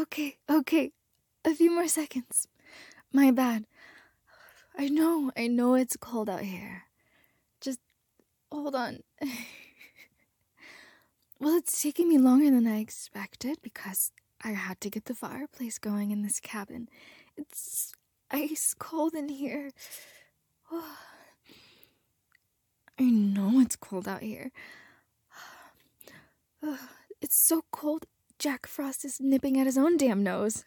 Okay. A few more seconds. My bad. I know it's cold out here. Just hold on. Well, it's taking me longer than I expected because I had to get the fireplace going in this cabin. It's ice cold in here. I know it's cold out here. It's so cold, Jack Frost is nipping at his own damn nose.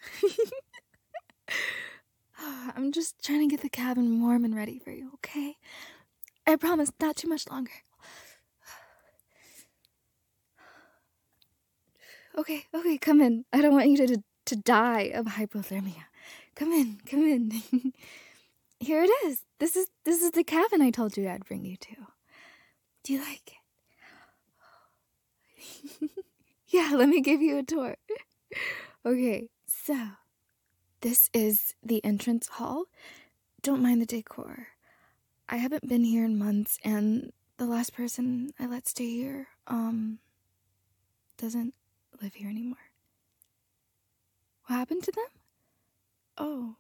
I'm just trying to get the cabin warm and ready for you, okay? I promise, not too much longer. Okay, come in. I don't want you to die of hypothermia. Come in. Here it is. This is the cabin I told you I'd bring you to. Do you like it? Yeah, let me give you a tour. Okay, so this is the entrance hall. Don't mind the decor. I haven't been here in months, and the last person I let stay here, doesn't live here anymore. What happened to them? Oh,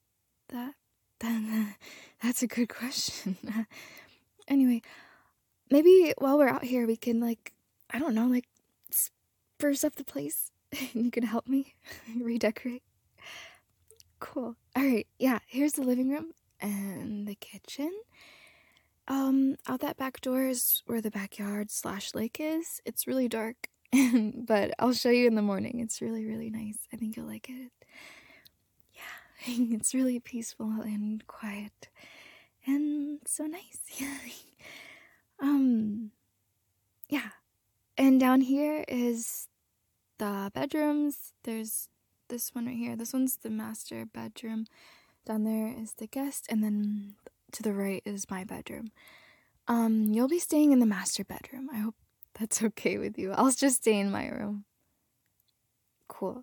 that's a good question. Anyway, maybe while we're out here, we can, I don't know, spruce up the place. You can help me redecorate. Cool. Alright, yeah, here's the living room and the kitchen. Out that back door is where the backyard/lake is. It's really dark, but I'll show you in the morning. It's really, really nice. I think you'll like it. Yeah, it's really peaceful and quiet and so nice. Yeah. And down here is the bedrooms. There's this one right here. This one's the master bedroom. Down there is the guest, and then to the right is my bedroom. You'll be staying in the master bedroom. I hope that's okay with you. I'll just stay in my room. Cool.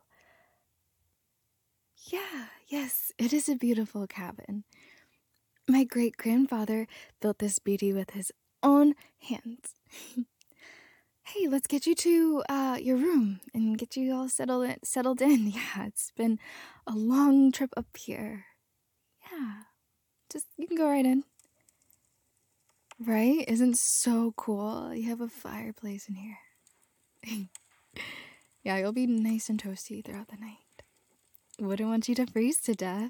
Yeah, yes, it is a beautiful cabin. My great-grandfather built this beauty with his own hands. Hey, let's get you to your room and get you all settled in. Yeah, it's been a long trip up here. Yeah, just, you can go right in. Right? Isn't so cool? You have a fireplace in here. Yeah, you'll be nice and toasty throughout the night. Wouldn't want you to freeze to death.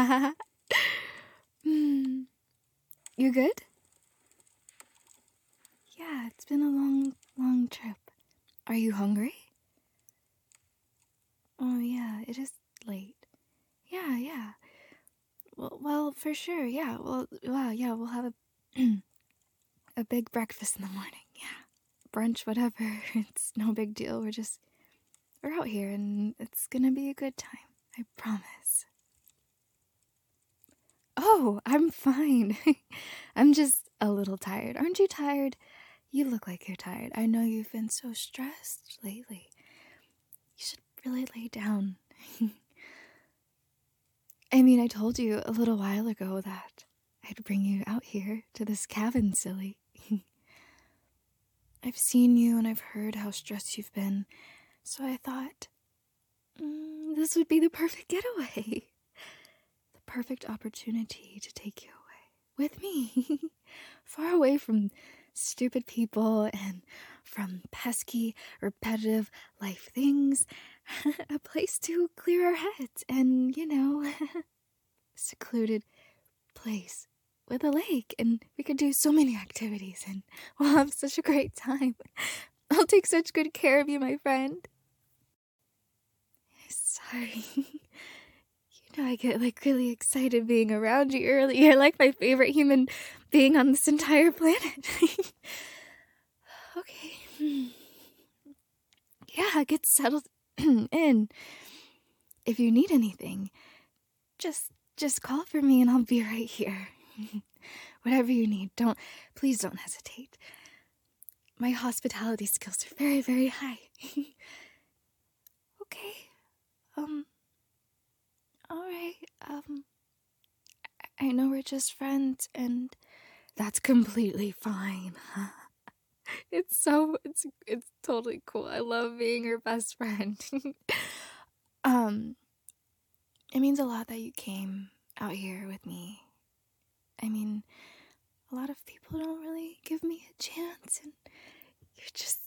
You good? Yeah, it's been a long trip. Are you hungry? Oh yeah, it is late. Yeah. Well, for sure, yeah. Well, yeah, we'll have a big breakfast in the morning, yeah. Brunch, whatever, it's no big deal. We're out here and it's gonna be a good time, I promise. Oh, I'm fine. I'm just a little tired. Aren't you tired? You look like you're tired. I know you've been so stressed lately. You should really lay down. I mean, I told you a little while ago that I'd bring you out here to this cabin, silly. I've seen you and I've heard how stressed you've been, so I thought, this would be the perfect getaway. The perfect opportunity to take you away with me. Far away from stupid people and from pesky, repetitive life things. A place to clear our heads and, secluded place with a lake, and we could do so many activities and we'll have such a great time. I'll take such good care of you, my friend. Sorry. I get really excited being around you early. You're like my favorite human being on this entire planet. Okay. Yeah, get settled in. If you need anything, just call for me and I'll be right here. Whatever you need, please don't hesitate. My hospitality skills are very, very high. Okay. Alright, I know we're just friends, and that's completely fine. It's totally cool. I love being your best friend. It means a lot that you came out here with me. I mean, a lot of people don't really give me a chance, and you're just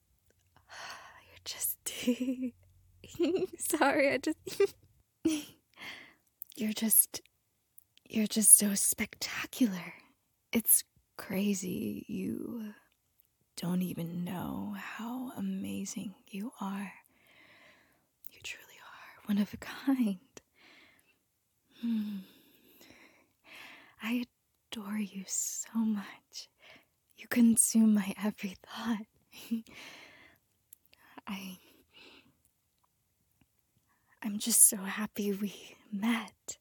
sorry, you're just so spectacular. It's crazy. You don't even know how amazing you are. You truly are one of a kind. I adore you so much. You consume my every thought. I'm just so happy we met.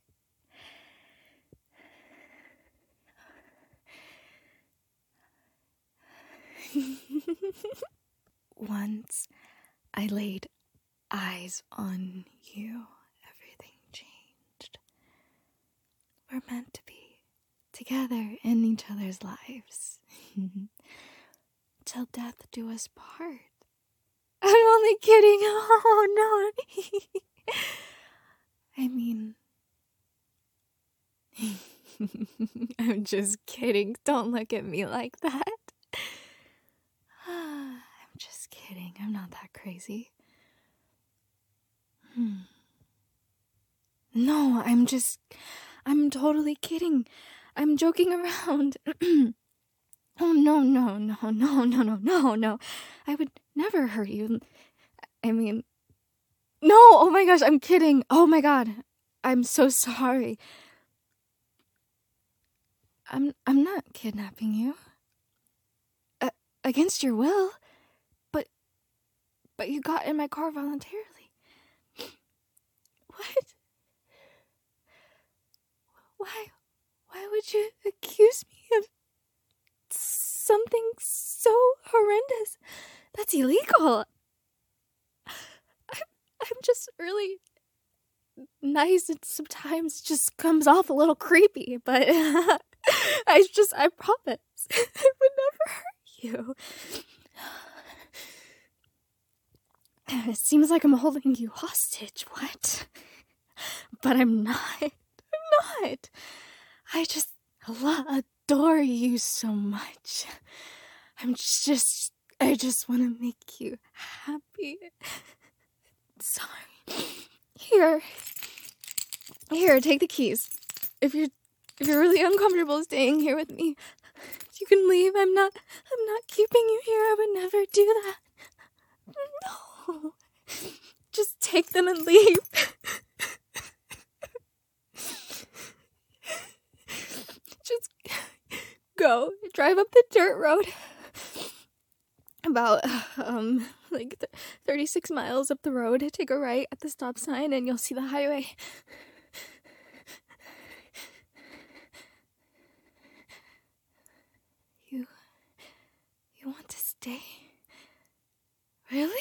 Once I laid eyes on you, everything changed. We're meant to be together in each other's lives. Till death do us part. I'm only kidding. Oh, no. I mean, I'm just kidding. Don't look at me like that. I'm just kidding. I'm not that crazy. No, I'm totally kidding. I'm joking around. Oh, no. I would never hurt you. I mean, no, oh my gosh, I'm kidding. Oh my god, I'm so sorry. I'm not kidnapping you. Against your will. But you got in my car voluntarily. What? Why would you accuse me of something so horrendous? That's illegal. I'm just really nice, and sometimes just comes off a little creepy, but I promise I would never hurt you. It seems like I'm holding you hostage, what? But I'm not. I just adore you so much. I just want to make you happy. Sorry. Here, take the keys. If you're really uncomfortable staying here with me, you can leave. I'm not keeping you here. I would never do that. No. Just take them and leave. Just go. Drive up the dirt road. About, 36 miles up the road. Take a right at the stop sign and you'll see the highway. You want to stay? Really?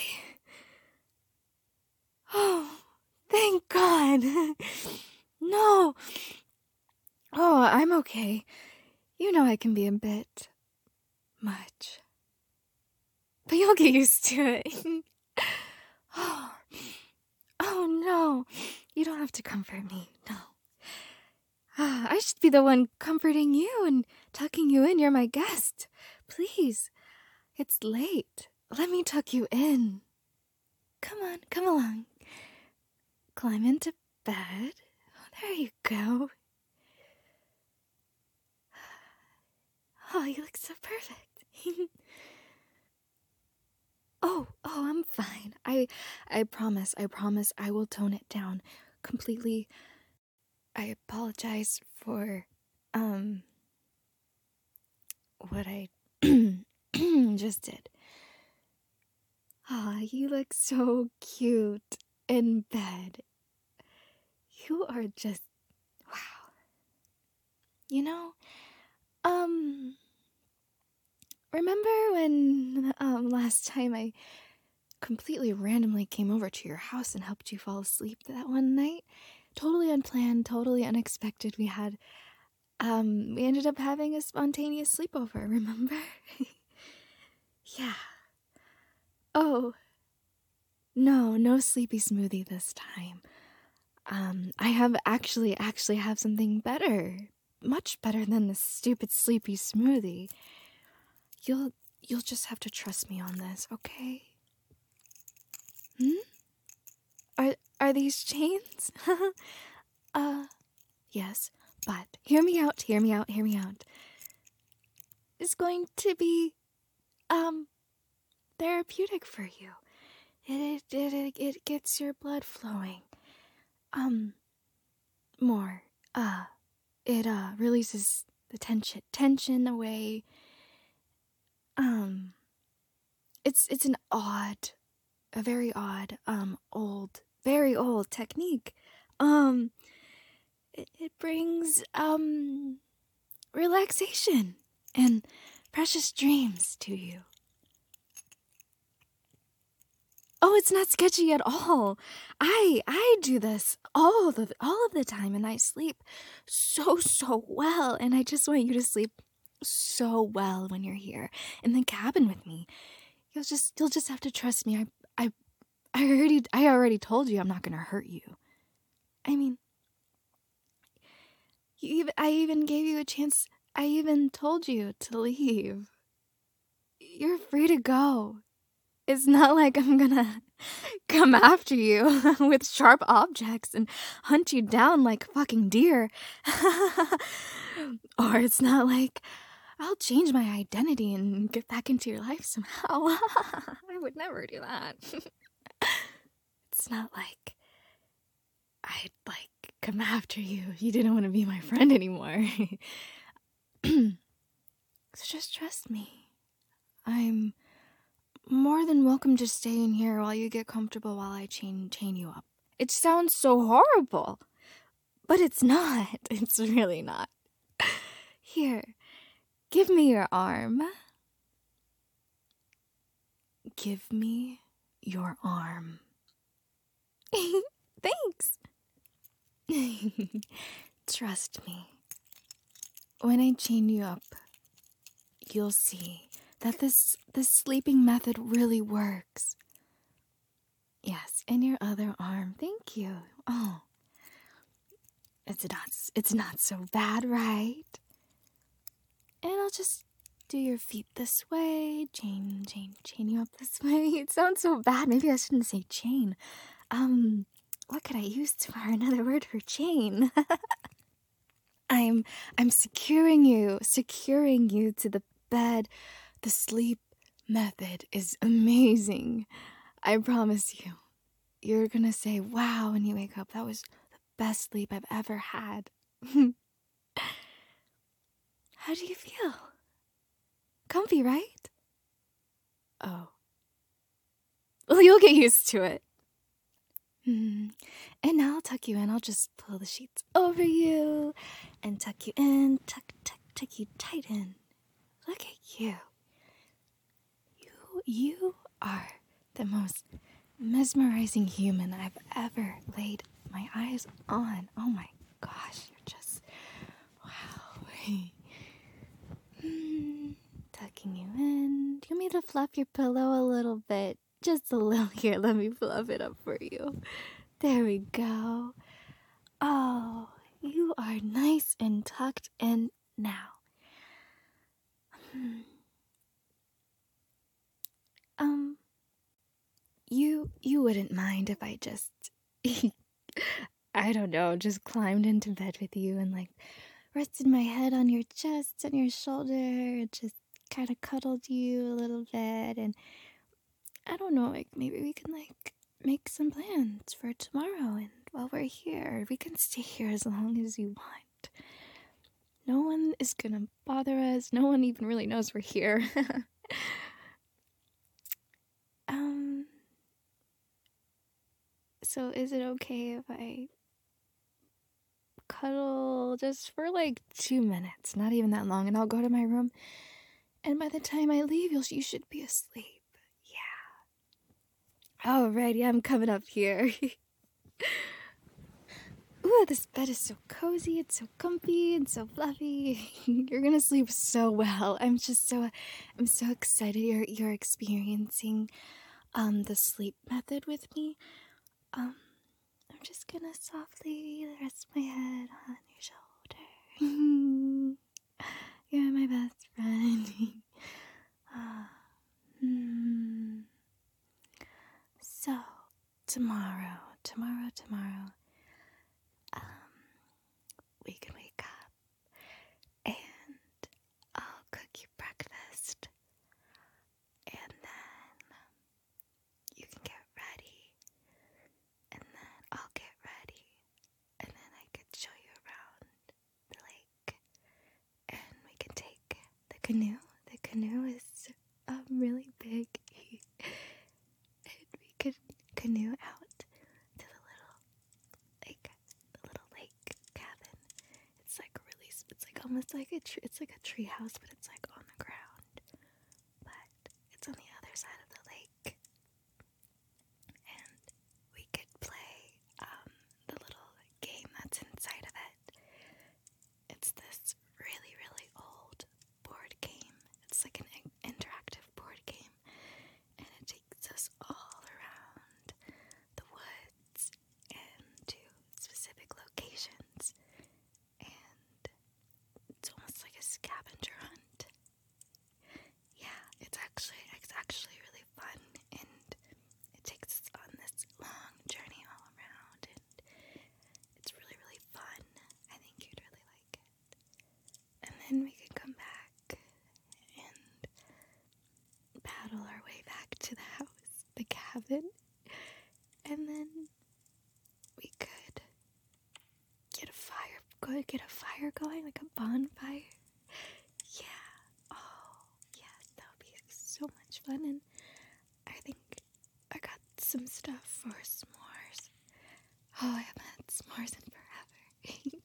Oh, thank God. No. Oh, I'm okay. You know I can be a bit much. But you'll get used to it. Oh no. You don't have to comfort me, no. I should be the one comforting you and tucking you in. You're my guest. Please. It's late. Let me tuck you in. Come on, come along. Climb into bed. Oh, there you go. Oh, you look so perfect. Oh, I'm fine. I promise I will tone it down completely. I apologize for, what I just did. Ah, you look so cute in bed. You are just, wow. You know, remember when, last time I completely randomly came over to your house and helped you fall asleep that one night? Totally unplanned, totally unexpected. We ended up having a spontaneous sleepover, remember? Yeah. Oh, No sleepy smoothie this time. I have actually have something better. Much better than the stupid sleepy smoothie. You'll just have to trust me on this, okay? Are these chains? Yes, but hear me out. It's going to be, therapeutic for you. It gets your blood flowing. More. It releases the tension away. It's a very odd, very old technique. It brings, relaxation and precious dreams to you. Oh, it's not sketchy at all. I do this all of the time, and I sleep so well, and I just want you to sleep so well when you're here in the cabin with me. You'll just have to trust me. I already told you I'm not gonna hurt you. I mean, I even gave you a chance. I even told you to leave. You're free to go. It's not like I'm gonna come after you with sharp objects and hunt you down like fucking deer. Or it's not like I'll change my identity and get back into your life somehow. I would never do that. It's not like I'd, come after you if you didn't want to be my friend anymore. So just trust me. I'm more than welcome to stay in here while you get comfortable while I chain you up. It sounds so horrible, but it's not. It's really not. Here, give me your arm. Give me your arm. Thanks. Trust me. When I chain you up, you'll see that this sleeping method really works. Yes, and your other arm. Thank you. Oh, it's not so bad, right? And I'll just do your feet this way, chain you up this way. It sounds so bad. Maybe I shouldn't say chain. What could I use for another word for chain? I'm securing you to the bed. The sleep method is amazing. I promise you. You're gonna say, wow, when you wake up. That was the best sleep I've ever had. How do you feel? Comfy, right? Oh. Well, you'll get used to it. And now I'll tuck you in. I'll just pull the sheets over you and tuck you in. Tuck you tight in. Look at you. You are the most mesmerizing human I've ever laid my eyes on. Oh my gosh, you're just, wow. Tucking you in. Do you want me to fluff your pillow a little bit? Just a little. Here, let me fluff it up for you. There we go. Oh, you are nice and tucked in now. You wouldn't mind if I just, I don't know, just climbed into bed with you and rested my head on your chest and your shoulder and just kind of cuddled you a little bit, and I don't know, maybe we can make some plans for tomorrow, and while we're here, we can stay here as long as you want. No one is gonna bother us. No one even really knows we're here. So is it okay if I cuddle just for 2 minutes? Not even that long, and I'll go to my room, and by the time I leave, you should be asleep. Yeah. Alrighty, I'm coming up here. Ooh, this bed is so cozy, it's so comfy, and so fluffy. You're gonna sleep so well. I'm so excited you're experiencing the sleep method with me. I'm just gonna softly rest my head on your shoulder. You're my best friend. So, tomorrow, we can wake up and I'll cook you breakfast, and then you can get ready, and then I'll get ready, and then I could show you around the lake, and we can take the canoe. The canoe is really big, and we could canoe out to the little lake cabin. It's like almost like it's like a tree house, but it's like on the ground, but it's on the other side of the lake, and we could play the little game that's inside of it. It's this really, really old board game. It's like an interactive board game, and it takes us all around the woods and to specific locations, and it's almost like a scavenger hunt. Yeah, it's actually really fun, and it takes us on this long journey all around, and it's really, really fun. I think you'd really like it. And then we can come back and paddle our way back to the house, the cabin, and then we could get a fire going, like a bonfire. Yeah. Oh, yes, that would be so much fun. And I think I got some stuff for s'mores. Oh, I haven't had s'mores in forever.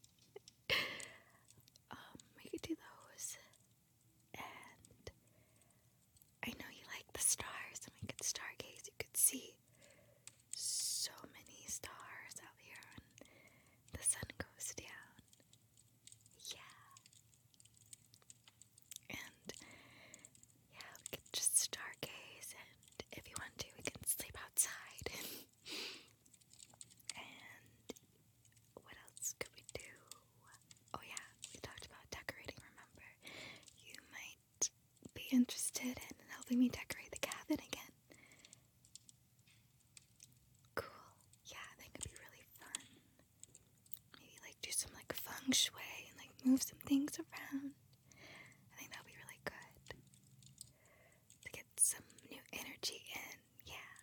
We could do those. And I know you like the stars, and we could stargaze. You could see so many stars out here when the sun goes down. Yeah. And yeah, we could just stargaze, and if you want to, we can sleep outside. And what else could we do? Oh yeah, we talked about decorating, remember? You might be interested in helping me decorate the cabin again. Cool. Yeah, I think it'd be really fun. Maybe like do some like feng shui and like move some things around. I think that'd be really good to get some new energy in. Yeah.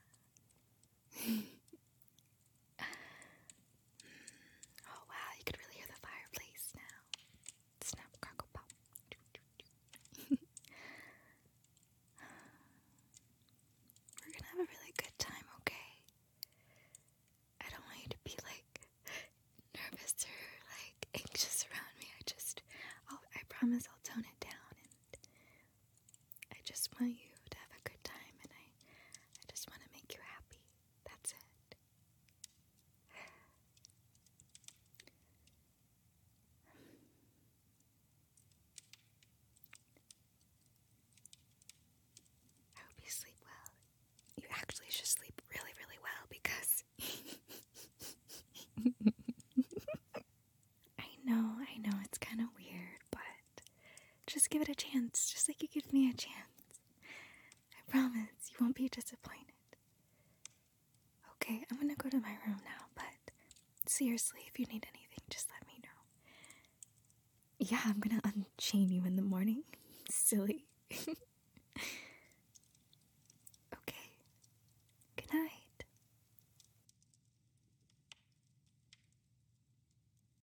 Oh wow, you could really hear the fireplace now. Snap, crackle, pop. We're gonna have a really good time, okay? I don't want you to be like nervous or like anxious around me. I promise I'll tone it down, and I just want you to have a good time, and I just want to make you happy. That's it. I hope you sleep well. You actually should sleep really, really well, because I know it's kind of weird, but just give it a chance, just like you give me a chance. I promise you won't be disappointed. Okay, I'm gonna go to my room now, but seriously, if you need anything, just let me know. Yeah, I'm gonna unchain you in the morning. Silly.